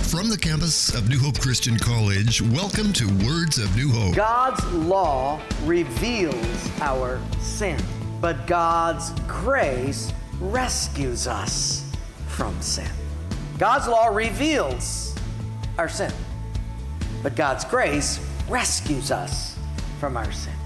From the campus of New Hope Christian College, welcome to Words of New Hope. God's law reveals our sin, but God's grace rescues us from sin. God's law reveals our sin, but God's grace rescues us from our sin.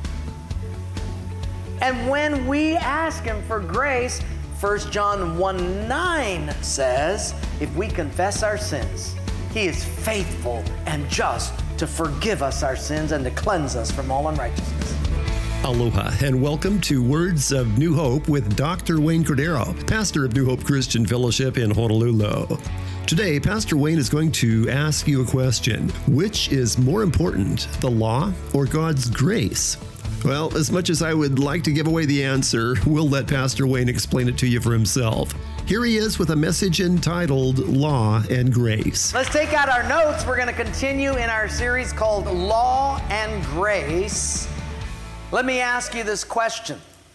And when we ask Him for grace, 1 John 1:9 says, if we confess our sins, He is faithful and just to forgive us our sins and to cleanse us from all unrighteousness. Aloha and welcome to Words of New Hope with Dr. Wayne Cordero, pastor of New Hope Christian Fellowship in Honolulu. Today, Pastor Wayne is going to ask you a question. Which is more important, the law or God's grace? Well, as much as I would like to give away the answer, we'll let Pastor Wayne explain it to you for himself. Here he is with a message entitled Law and Grace. Let's take out our notes. We're going to continue in our series called Law and Grace. Let me ask you this question.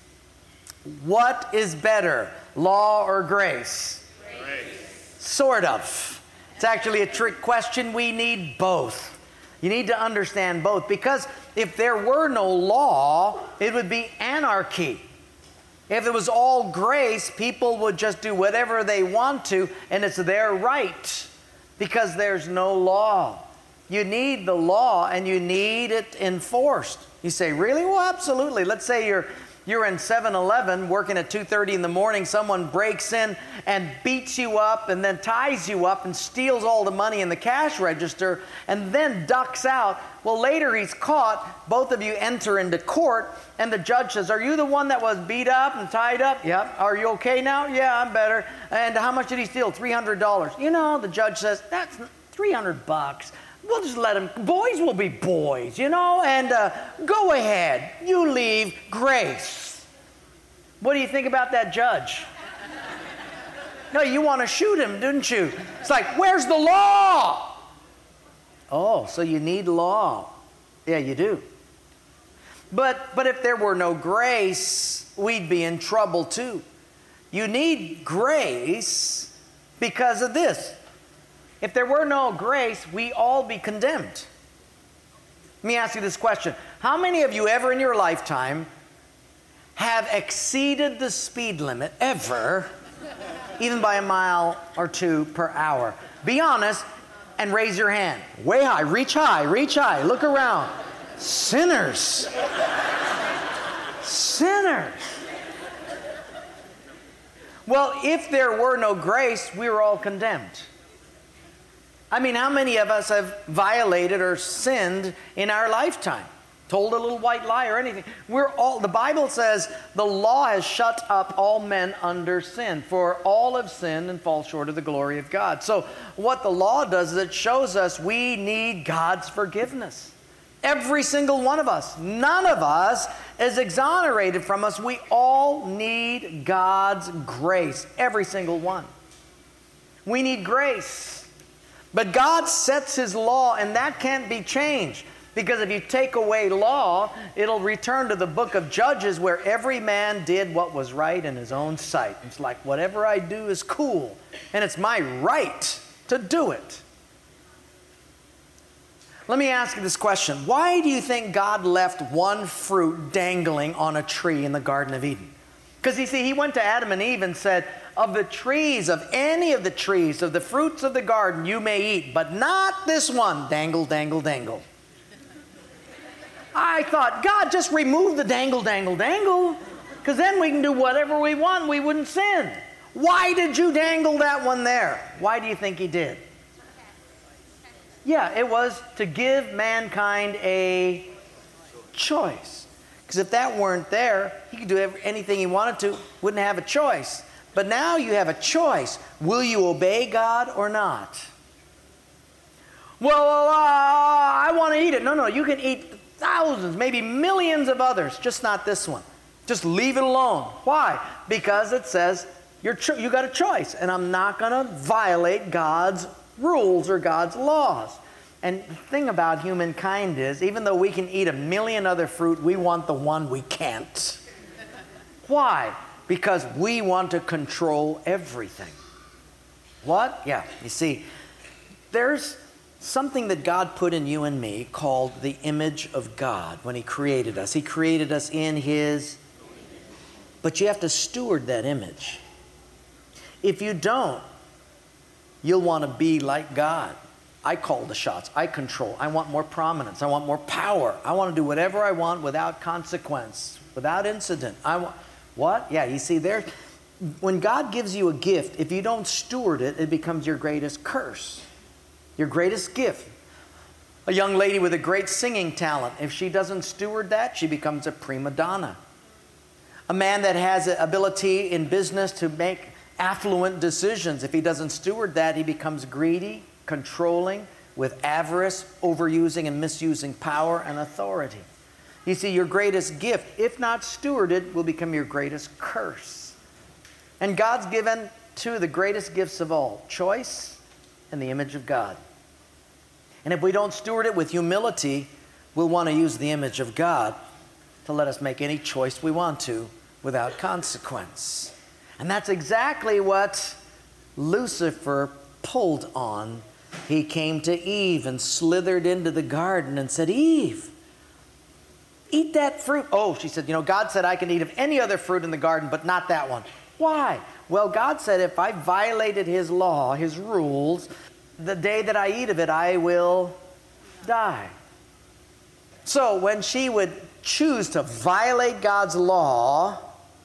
What is better, law or grace? Grace. Sort of. It's actually a trick question. We need both. You need to understand both, because if there were no law, it would be anarchy. If it was all grace, people would just do whatever they want to, and it's their right, because there's no law. You need the law, and you need it enforced. You say, really? Well, absolutely. Let's say you're in 7-Eleven working at 2:30 in the morning. Someone breaks in and beats you up and then ties you up and steals all the money in the cash register and then ducks out. Well, later he's caught. Both of you enter into court and the judge says, are you the one that was beat up and tied up? Yep. Are you okay now? Yeah, I'm better. And how much did he steal? $300. You know, the judge says, that's $300. We'll just let them, boys will be boys, you know, and go ahead. You leave grace. What do you think about that judge? No, you want to shoot him, didn't you? It's like, where's the law? Oh, so you need law. Yeah, you do. But if there were no grace, we'd be in trouble too. You need grace because of this. If there were no grace, we all be condemned. Let me ask you this question. How many of you ever in your lifetime have exceeded the speed limit ever, even by a mile or two per hour? Be honest and raise your hand. Way high, reach high, look around. Sinners. Sinners. Well, if there were no grace, we were all condemned. I mean, how many of us have violated or sinned in our lifetime? Told a little white lie or anything. The Bible says the law has shut up all men under sin, for all have sinned and fall short of the glory of God. So what the law does is it shows us we need God's forgiveness. Every single one of us. None of us is exonerated from us. We all need God's grace. Every single one. We need grace. But God sets His law, and that can't be changed. Because if you take away law, it'll return to the book of Judges where every man did what was right in his own sight. It's like, whatever I do is cool, and it's my right to do it. Let me ask you this question. Why do you think God left one fruit dangling on a tree in the Garden of Eden? Because you see, He went to Adam and Eve and said, of the trees, of any of the trees, of the fruits of the garden, you may eat, but not this one. Dangle, dangle, dangle. I thought, God, just remove the dangle, dangle, dangle, because then we can do whatever we want. We wouldn't sin. Why did you dangle that one there? Why do you think He did? Yeah, it was to give mankind a choice. Because if that weren't there, He could do anything He wanted to, wouldn't have a choice. But now you have a choice. Will you obey God or not? Well, I want to eat it. No, you can eat thousands, maybe millions of others, just not this one. Just leave it alone. Why? Because it says you got a choice, and I'm not going to violate God's rules or God's laws. And the thing about humankind is, even though we can eat a million other fruit, we want the one we can't. Why? Because we want to control everything. What? Yeah, you see, There's something that God put in you and me called the image of God when He created us. He created us in His, but you have to steward that image. If you don't, you'll want to be like God. I call the shots. I control. I want more prominence. I want more power. I want to do whatever I want without consequence, without incident. What? Yeah, you see there, when God gives you a gift, if you don't steward it, it becomes your greatest curse, your greatest gift. A young lady with a great singing talent, if she doesn't steward that, she becomes a prima donna. A man that has the ability in business to make affluent decisions, if he doesn't steward that, he becomes greedy, controlling, with avarice, overusing and misusing power and authority. You see, your greatest gift, if not stewarded, will become your greatest curse. And God's given two of the greatest gifts of all, choice and the image of God. And if we don't steward it with humility, we'll want to use the image of God to let us make any choice we want to without consequence. And that's exactly what Lucifer pulled on. He came to Eve and slithered into the garden and said, Eve, eat that fruit. Oh, she said, God said I can eat of any other fruit in the garden, but not that one. Why? Well, God said if I violated His law, His rules, the day that I eat of it, I will die. So when she would choose to violate God's law,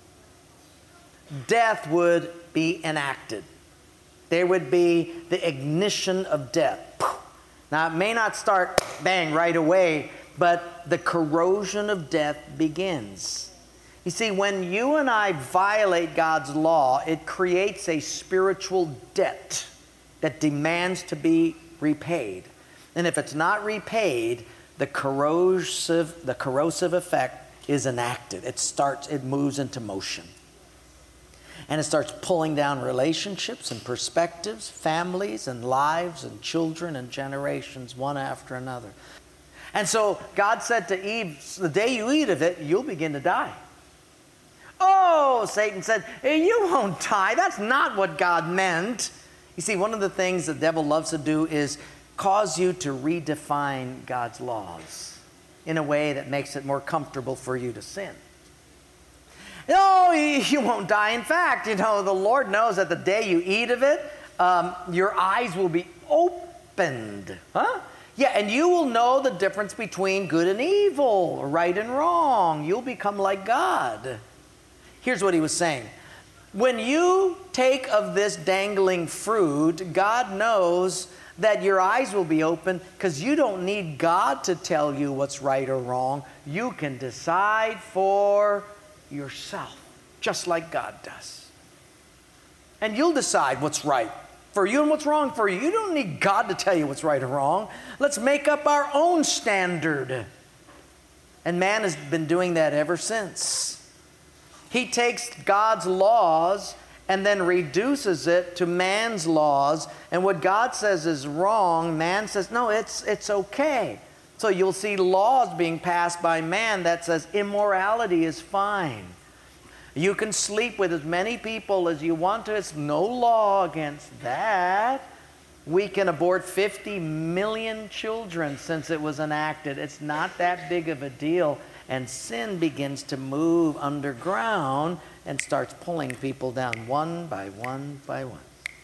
death would be enacted. There would be the ignition of death. Now, it may not start bang right away, but the corrosion of death begins. You see, when you and I violate God's law, it creates a spiritual debt that demands to be repaid. And if it's not repaid, the corrosive effect is enacted. It moves into motion. And it starts pulling down relationships and perspectives, families and lives and children and generations, one after another. And so God said to Eve, the day you eat of it, you'll begin to die. Oh, Satan said, hey, you won't die. That's not what God meant. You see, one of the things the devil loves to do is cause you to redefine God's laws in a way that makes it more comfortable for you to sin. No, you won't die. In fact, the Lord knows that the day you eat of it, your eyes will be opened. Huh? Yeah, and you will know the difference between good and evil, right and wrong. You'll become like God. Here's what he was saying. When you take of this dangling fruit, God knows that your eyes will be open because you don't need God to tell you what's right or wrong. You can decide for yourself, just like God does. And you'll decide what's right for you and what's wrong for you. You don't need God to tell you what's right or wrong. Let's make up our own standard. And man has been doing that ever since. He takes God's laws and then reduces it to man's laws. And what God says is wrong, man says, no, it's okay. So you'll see laws being passed by man that says immorality is fine. You can sleep with as many people as you want to. It's no law against that. We can abort 50 million children since it was enacted. It's not that big of a deal. And sin begins to move underground and starts pulling people down one by one by one.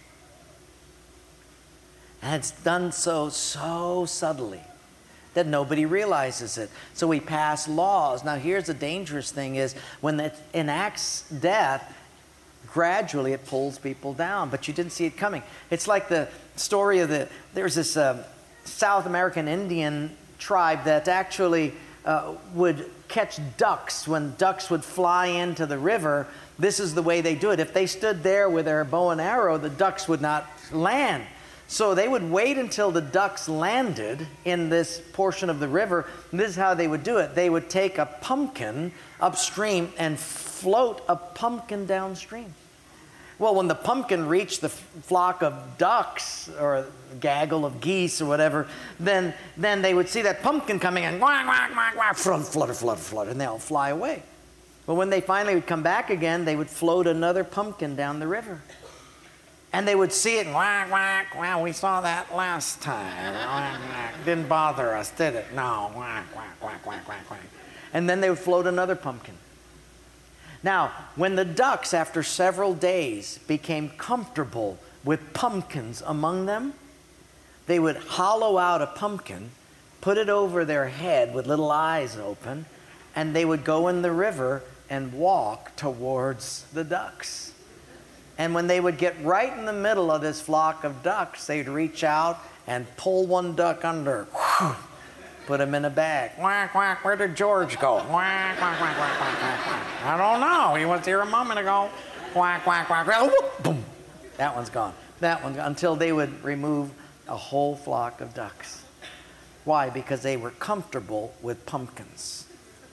And it's done so subtly that nobody realizes it. So we pass laws. Now here's the dangerous thing is when it enacts death, gradually it pulls people down, but you didn't see it coming. It's like the story of there's this South American Indian tribe that actually would catch ducks. When ducks would fly into the river, this is the way they do it. If they stood there with their bow and arrow, the ducks would not land. So they would wait until the ducks landed in this portion of the river. And this is how they would do it. They would take a pumpkin upstream and float a pumpkin downstream. Well, when the pumpkin reached the flock of ducks or a gaggle of geese or whatever, then they would see that pumpkin coming and quack, quack, quack, quack, flood, and they'll fly away. But when they finally would come back again, they would float another pumpkin down the river. And they would see it and whack, whack, well, we saw that last time. Whack, whack. Didn't bother us, did it? No, whack, whack, whack, whack, whack, whack. And then they would float another pumpkin. Now, when the ducks, after several days, became comfortable with pumpkins among them, they would hollow out a pumpkin, put it over their head with little eyes open, and they would go in the river and walk towards the ducks. And when they would get right in the middle of this flock of ducks, they'd reach out and pull one duck under, put him in a bag. Quack, quack, where did George go? Quack, quack, quack, quack, quack, quack, quack. I don't know. He was here a moment ago. Quack, quack, quack, quack. Whoop, boom. That one's gone. That one's gone. Until they would remove a whole flock of ducks. Why? Because they were comfortable with pumpkins.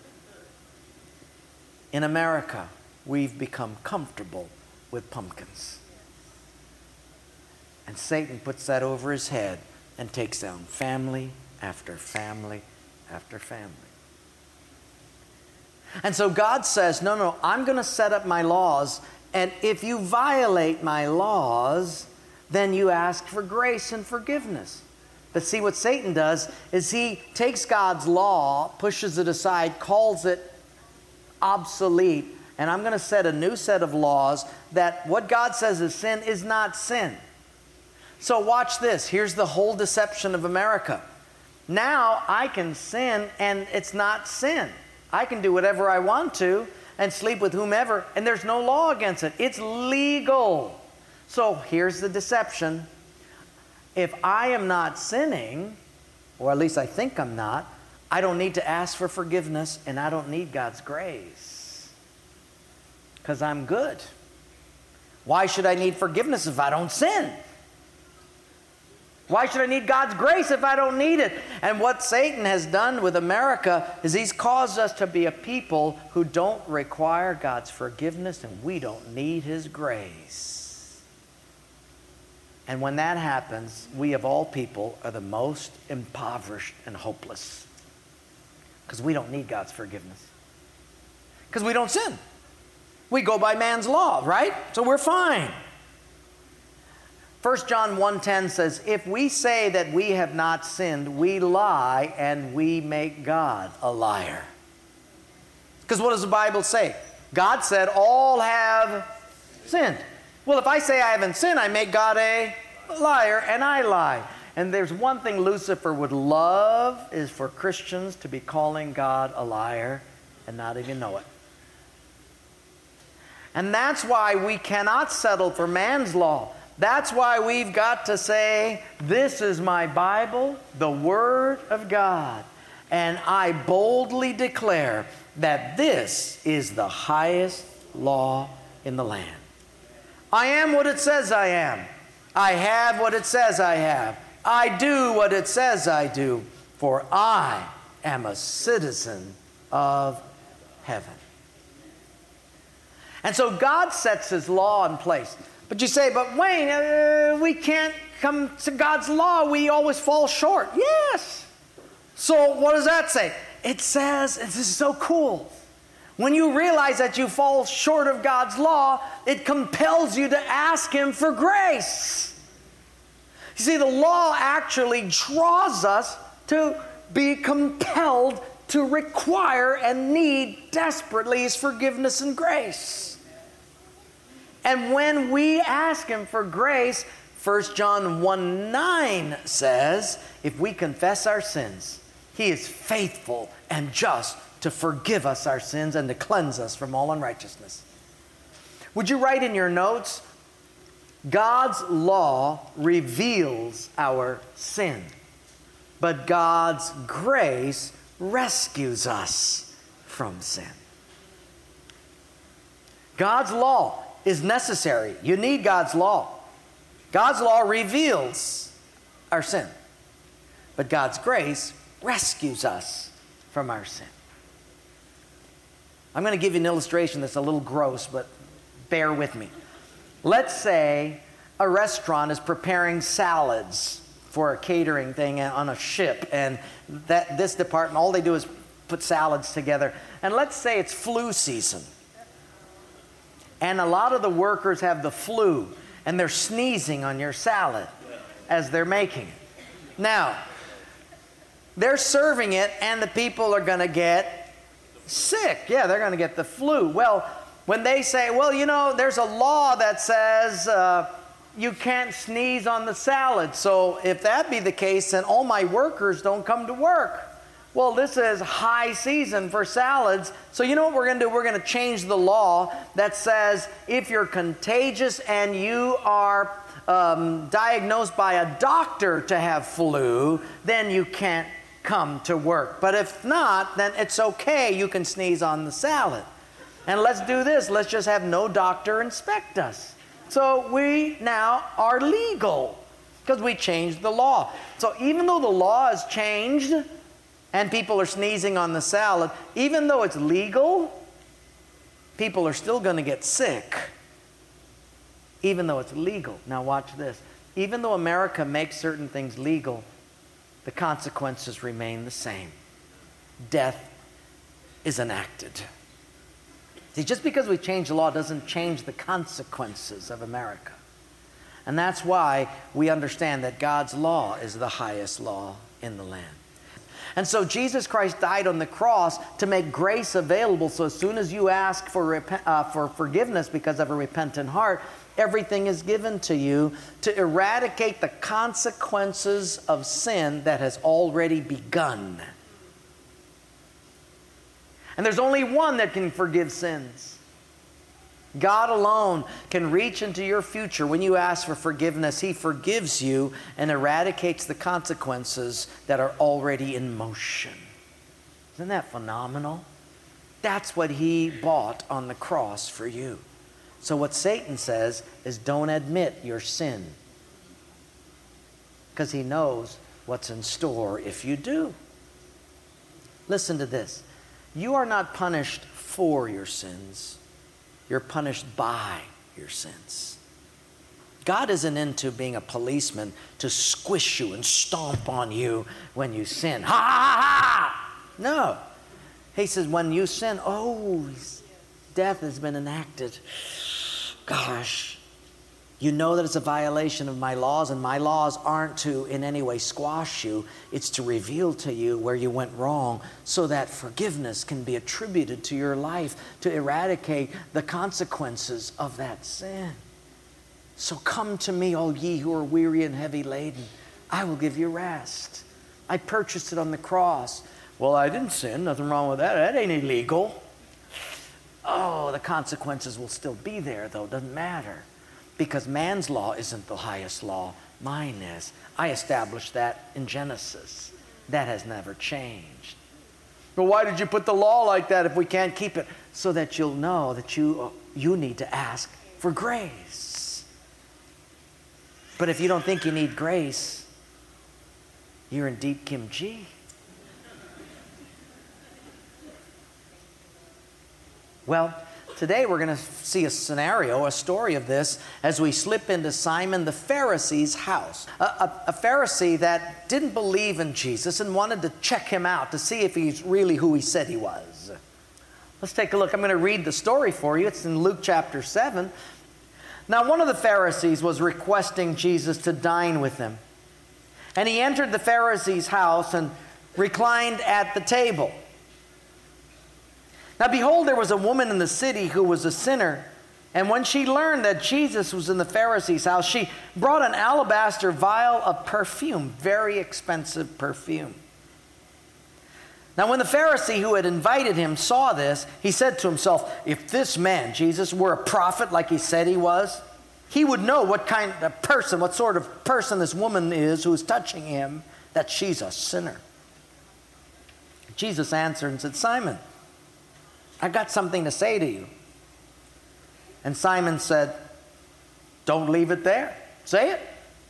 In America, we've become comfortable with pumpkins. And Satan puts that over his head and takes down family after family after family. And so God says, no, I'm going to set up my laws, and if you violate my laws, then you ask for grace and forgiveness. But see, what Satan does is he takes God's law, pushes it aside, calls it obsolete, and I'm going to set a new set of laws that what God says is sin is not sin. So watch this. Here's the whole deception of America. Now I can sin and it's not sin. I can do whatever I want to and sleep with whomever, and there's no law against it. It's legal. So here's the deception. If I am not sinning, or at least I think I'm not, I don't need to ask for forgiveness and I don't need God's grace. Because I'm good. Why should I need forgiveness if I don't sin? Why should I need God's grace if I don't need it? And what Satan has done with America is he's caused us to be a people who don't require God's forgiveness and we don't need His grace. And when that happens, we of all people are the most impoverished and hopeless. Because we don't need God's forgiveness. Because we don't sin. We go by man's law, right? So we're fine. 1 John 1:10 says, if we say that we have not sinned, we lie and we make God a liar. Because what does the Bible say? God said all have sinned. Well, if I say I haven't sinned, I make God a liar and I lie. And there's one thing Lucifer would love is for Christians to be calling God a liar and not even know it. And that's why we cannot settle for man's law. That's why we've got to say, this is my Bible, the Word of God. And I boldly declare that this is the highest law in the land. I am what it says I am. I have what it says I have. I do what it says I do. For I am a citizen of heaven. And so God sets His law in place. But you say, but Wayne, we can't come to God's law. We always fall short. Yes. So what does that say? It says, and this is so cool, when you realize that you fall short of God's law, it compels you to ask Him for grace. You see, the law actually draws us to be compelled to require and need desperately His forgiveness and grace. And when we ask Him for grace, 1 John 1:9 says, if we confess our sins, He is faithful and just to forgive us our sins and to cleanse us from all unrighteousness. Would you write in your notes, God's law reveals our sin, but God's grace rescues us from sin. God's law is necessary. You need God's law. God's law reveals our sin, but God's grace rescues us from our sin. I'm going to give you an illustration that's a little gross, but bear with me. Let's say a restaurant is preparing salads for a catering thing on a ship, and this department, all they do is put salads together. And let's say it's flu season. And a lot of the workers have the flu. and they're sneezing on your salad as they're making it. Now, they're serving it, and the people are going to get sick. Yeah, they're going to get the flu. Well, when they say, well, you know, there's a law that says you can't sneeze on the salad. So if that be the case, then all my workers don't come to work. Well, this is high season for salads. So you know what we're going to do? We're going to change the law that says if you're contagious and you are diagnosed by a doctor to have flu, then you can't come to work. But if not, then it's okay. You can sneeze on the salad. And let's do this. Let's just have no doctor inspect us. So we now are legal because we changed the law. So even though the law has changed and people are sneezing on the salad, even though it's legal, people are still going to get sick. Even though it's legal. Now watch this. Even though America makes certain things legal, the consequences remain the same. Death is enacted. See, just because we change the law doesn't change the consequences of America. And that's why we understand that God's law is the highest law in the land. And so Jesus Christ died on the cross to make grace available. So as soon as you ask for forgiveness because of a repentant heart, everything is given to you to eradicate the consequences of sin that has already begun. And there's only one that can forgive sins. God alone can reach into your future. When you ask for forgiveness, He forgives you and eradicates the consequences that are already in motion. Isn't that phenomenal? That's what He bought on the cross for you. So what Satan says is don't admit your sin, because he knows what's in store if you do. Listen to this. You are not punished for your sins. You're punished by your sins. God isn't into being a policeman to squish you and stomp on you when you sin. Ha ha ha! No. He says when you sin, death has been enacted. Gosh, you know that it's a violation of my laws, and my laws aren't to in any way squash you. It's to reveal to you where you went wrong so that forgiveness can be attributed to your life to eradicate the consequences of that sin. So come to me, all ye who are weary and heavy laden. I will give you rest. I purchased it on the cross. Well, I didn't sin. Nothing wrong with that. That ain't illegal. Oh, the consequences will still be there, though. Doesn't matter. Because man's law isn't the highest law. Mine is. I established that in Genesis. That has never changed. But why did you put the law like that if we can't keep it? So that you'll know that you need to ask for grace. But if you don't think you need grace, you're in deep kimchi. Well, today we're going to see a scenario, a story of this, as we slip into Simon the Pharisee's house. A Pharisee that didn't believe in Jesus and wanted to check him out to see if he's really who he said he was. Let's take a look. I'm going to read the story for you. It's in Luke chapter 7. Now, one of the Pharisees was requesting Jesus to dine with him. And he entered the Pharisee's house and reclined at the table. Now behold, there was a woman in the city who was a sinner, and when she learned that Jesus was in the Pharisee's house, she brought an alabaster vial of perfume, very expensive perfume. Now when the Pharisee who had invited him saw this, he said to himself, if this man, Jesus, were a prophet like he said he was, he would know what sort of person this woman is who is touching him, that she's a sinner. Jesus answered and said, Simon, I got something to say to you. And Simon said, don't leave it there. Say it.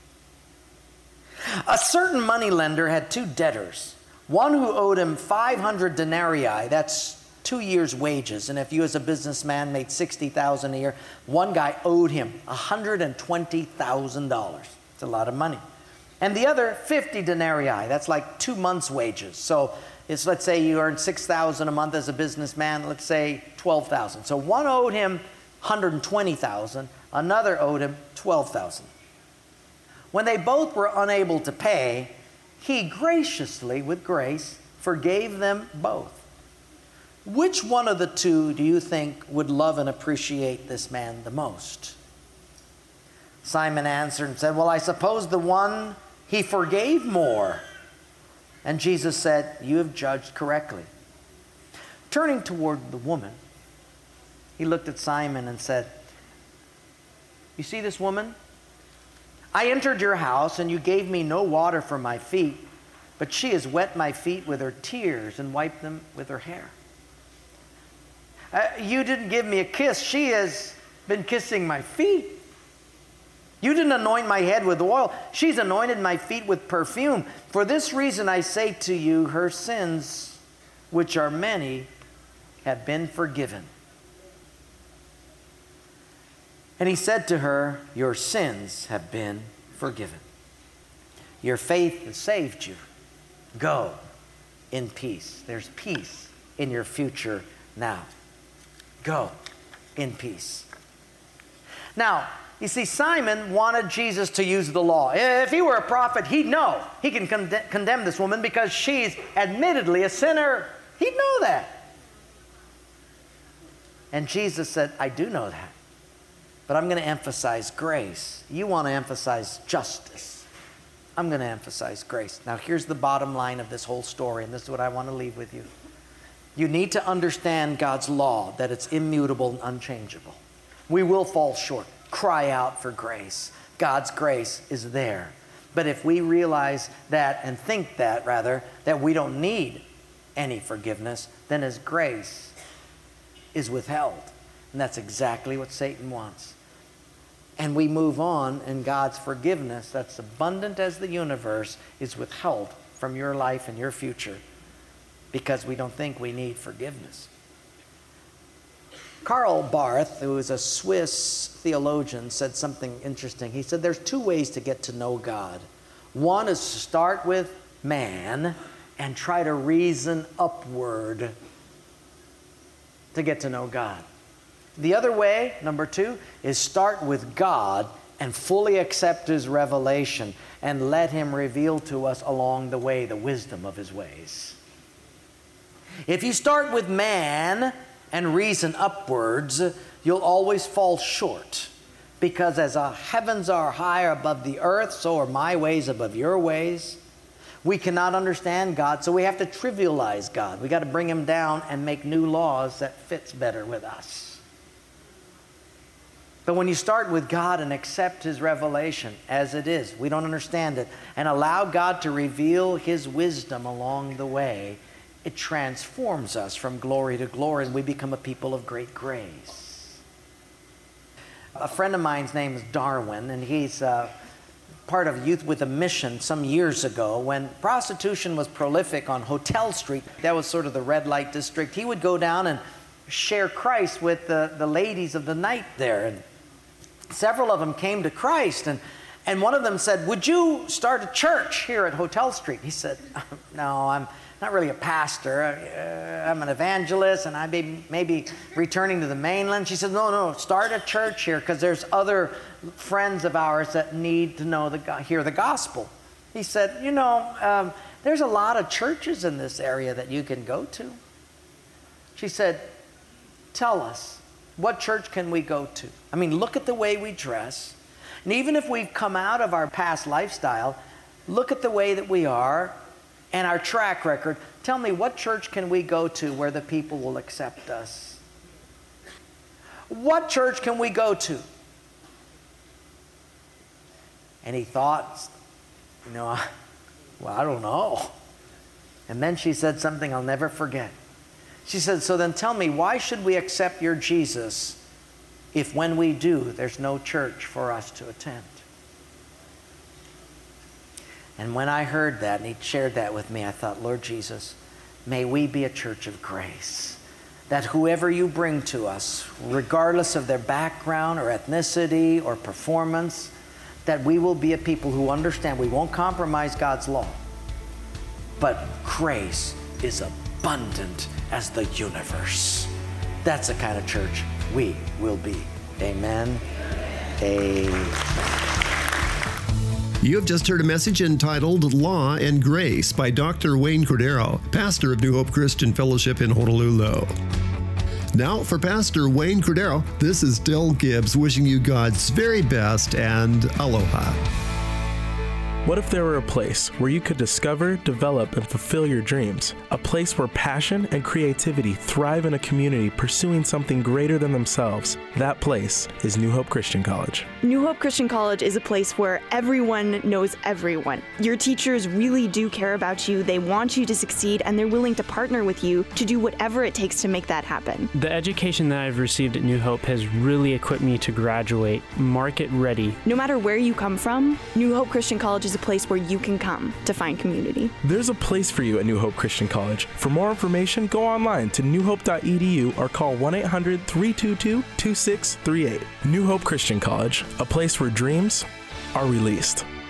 A certain moneylender had two debtors, one who owed him 500 denarii, that's 2 years' wages. And if you as a businessman made $60,000 a year, one guy owed him $120,000. It's a lot of money. And the other 50 denarii, that's like 2 months' wages. So let's say you earn $6,000 a month as a businessman, let's say $12,000. So one owed him $120,000, Another owed him 12,000. When they both were unable to pay, he graciously, with grace, forgave them both. Which one of the two do you think would love and appreciate this man the most? Simon answered and said, well, I suppose the one he forgave more. And Jesus said, you have judged correctly. Turning toward the woman, he looked at Simon and said, you see this woman? I entered your house and you gave me no water for my feet, but she has wet my feet with her tears and wiped them with her hair. You didn't give me a kiss. She has been kissing my feet. You didn't anoint my head with oil. She's anointed my feet with perfume. For this reason I say to you, her sins, which are many, have been forgiven. And he said to her, your sins have been forgiven. Your faith has saved you. Go in peace. There's peace in your future now. Go in peace. Now, you see, Simon wanted Jesus to use the law. If he were a prophet, he'd know. He can condemn this woman because she's admittedly a sinner. He'd know that. And Jesus said, I do know that. But I'm going to emphasize grace. You want to emphasize justice. I'm going to emphasize grace. Now, here's the bottom line of this whole story, and this is what I want to leave with you. You need to understand God's law, that it's immutable and unchangeable. We will fall short. Cry out for grace. God's grace is there. But if we realize that, and think that rather, that we don't need any forgiveness, then His grace is withheld. And that's exactly what Satan wants. And we move on, and God's forgiveness, that's abundant as the universe, is withheld from your life and your future because we don't think we need forgiveness. Karl Barth, who is a Swiss theologian, said something interesting. He said there's two ways to get to know God. One is to start with man and try to reason upward to get to know God. The other way, number two, is start with God and fully accept His revelation and let Him reveal to us along the way the wisdom of His ways. If you start with man and reason upwards, you'll always fall short. Because as the heavens are higher above the earth, so are my ways above your ways. We cannot understand God, so we have to trivialize God. We got to bring Him down and make new laws that fits better with us. But when you start with God and accept His revelation as it is, we don't understand it, and allow God to reveal His wisdom along the way, it transforms us from glory to glory, and we become a people of great grace. A friend of mine's name is Darwin, and he's part of Youth with a Mission some years ago. When prostitution was prolific on Hotel Street, that was sort of the red light district, he would go down and share Christ with the ladies of the night there. And several of them came to Christ, and one of them said, would you start a church here at Hotel Street? He said, no, I'm not really a pastor. I'm an evangelist, and I may be returning to the mainland. She said, no, start a church here because there's other friends of ours that need to hear the gospel. He said, there's a lot of churches in this area that you can go to. She said, tell us, what church can we go to? I mean, look at the way we dress. And even if we've come out of our past lifestyle, look at the way that we are and our track record. Tell me, what church can we go to where the people will accept us? What church can we go to? And he thought, well, I don't know. And then she said something I'll never forget. She said, so then tell me, why should we accept your Jesus if when we do, there's no church for us to attend? And when I heard that, and he shared that with me, I thought, Lord Jesus, may we be a church of grace. That whoever you bring to us, regardless of their background or ethnicity or performance, that we will be a people who understand we won't compromise God's law. But grace is abundant as the universe. That's the kind of church we will be. Amen. Amen. You have just heard a message entitled Law and Grace by Dr. Wayne Cordero, pastor of New Hope Christian Fellowship in Honolulu. Now, for Pastor Wayne Cordero, this is Del Gibbs wishing you God's very best and aloha. What if there were a place where you could discover, develop, and fulfill your dreams? A place where passion and creativity thrive in a community pursuing something greater than themselves. That place is New Hope Christian College. New Hope Christian College is a place where everyone knows everyone. Your teachers really do care about you, they want you to succeed, and they're willing to partner with you to do whatever it takes to make that happen. The education that I've received at New Hope has really equipped me to graduate market ready. No matter where you come from, New Hope Christian College is a place where you can come to find community. There's a place for you at New Hope Christian College. For more information, go online to newhope.edu or call 1-800-322-2638. New Hope Christian College, a place where dreams are released.